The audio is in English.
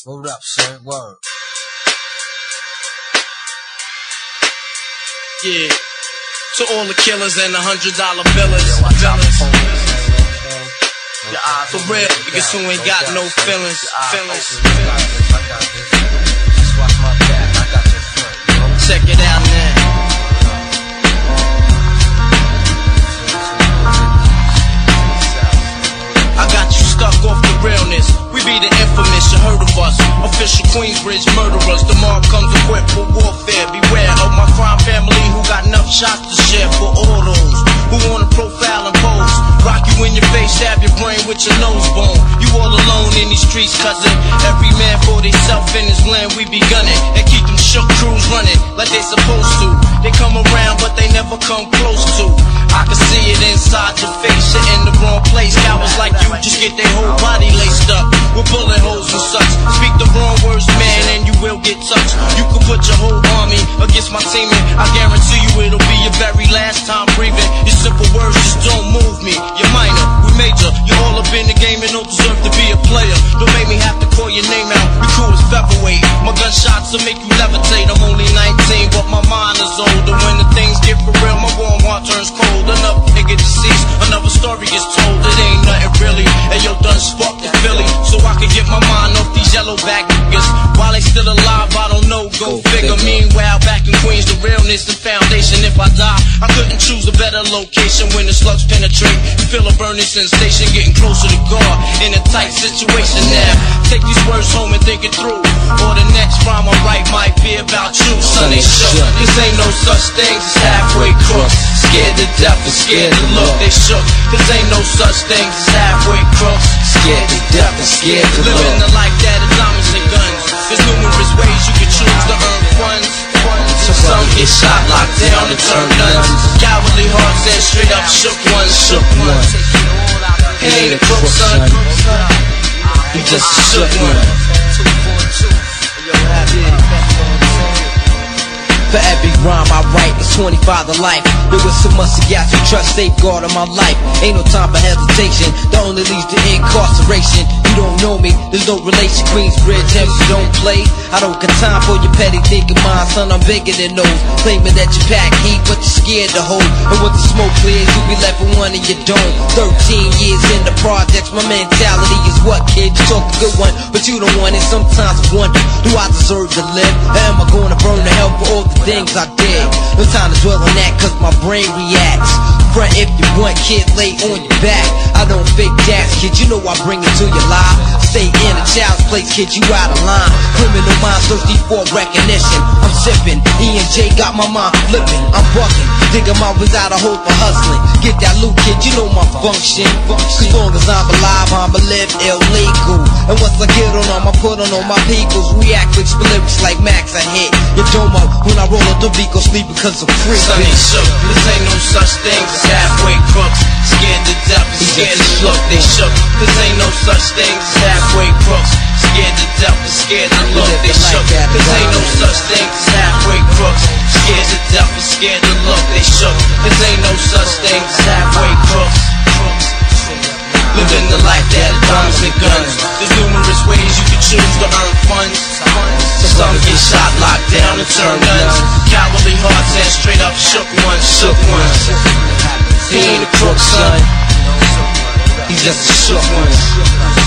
Hold up, son. Word. Yeah. To all the killers and the $100 billers. For real, niggas who ain't got no feelings. Check it out now. I got you stuck off the realness. We be the infamous, you heard of us. Official Queensbridge murderers. The mob comes equipped for warfare. Beware of my crime family who got enough shots to share for all those who wanna profile and pose. Rock you in your face, stab your brain with your nose bone. You all alone in these streets, cousin. Every man for theyself in his land, we be gunning. And keep them shook crews running like they supposed to. They come around, but they never come close to. I can see it inside your face, you're in the wrong place. Cowards like you just get their whole body laced up with bullet holes and such. Speak the wrong words, man, and you will get touched. You could put your whole army against my team, and I guarantee you it'll be your very last time breathing. Your simple words just don't move me. You're minor, we major. You all up in the game and don't deserve to be a player. Don't make me have to call your name out. Your crew is featherweight. My gunshots will make you levitate. I'm only 19, but my mind is older. When the things get for real, my warm heart turns cold. Another nigga deceased, another story gets told. It ain't nothing really. And yo, done sparked the Philly, so I can get my mind off these yellowback niggas. While they still alive, I don't know, go figure. Meanwhile, back in Queens, the realness and foundation. If I die, I couldn't choose a better location. When the slugs penetrate, you feel a burning sensation, getting closer to God in a tight situation now. Take these words home and think it through, or the next rhyme I write might be about you. Son, they shook, cause ain't no such thing as halfway crooks. Scared to death and scared to look, they shook, cause ain't no such thing as halfway crooks. Scared to death and scared to look. Living the life that is diamonds and guns. There's numerous ways you can choose to earn funds. Some get shot, locked down, and turn guns. Cowardly hearts and straight up shook ones. He ain't a crook, son. He just a shook one. For every rhyme I write, it's 25 to life. There was so much to gas and trust, safeguard of my life. Ain't no time for hesitation, that only leads to incarceration. You don't know me, there's no relation. Queensbridge, hence you don't play. I don't got time for your petty thinking mind, son, I'm bigger than those. Claiming that you pack heat, but you're scared to hold. And when the smoke clears, you be left with one and you don't. 13 years in the projects, my mentality is what, kid? You talk a good one, but you don't want it. Sometimes I wonder, do I deserve to live? Or am I gonna burn to hell for all the things I did? No time to dwell on that, cause my brain reacts. Front if you want, kid, lay on your back. I don't fake gas, kid, you know I bring it to your life. Stay in a child's place, kid, you out of line. Criminal minds thirsty for recognition. I'm sipping, E&J got my mind flipping. I'm bucking, digging my ways out of hope for hustling. Get that loot, kid, you know my function. As long as I'm alive, I'ma live illegal. And once I get on them, I put on all my peoples. React with lyrics like Max, I hit your dome up when I roll up the beat, go sleep because I'm free. Son, they shook, this ain't no such thing as halfway crooks. Scared to death and scared to look, they shook. This ain't no such thing as halfway crooks. Scared to death and scared to look, they shook. This ain't no such thing as halfway crooks. Scared to death and scared to look, they shook. This ain't no such thing as halfway crooks. Living the life that is diamonds and guns. There's numerous ways you can choose to earn funds. Some get shot, locked down, and turn guns. Cowardly hearts and straight up shook ones, shook ones. He ain't a crook, son. He's just a shook one.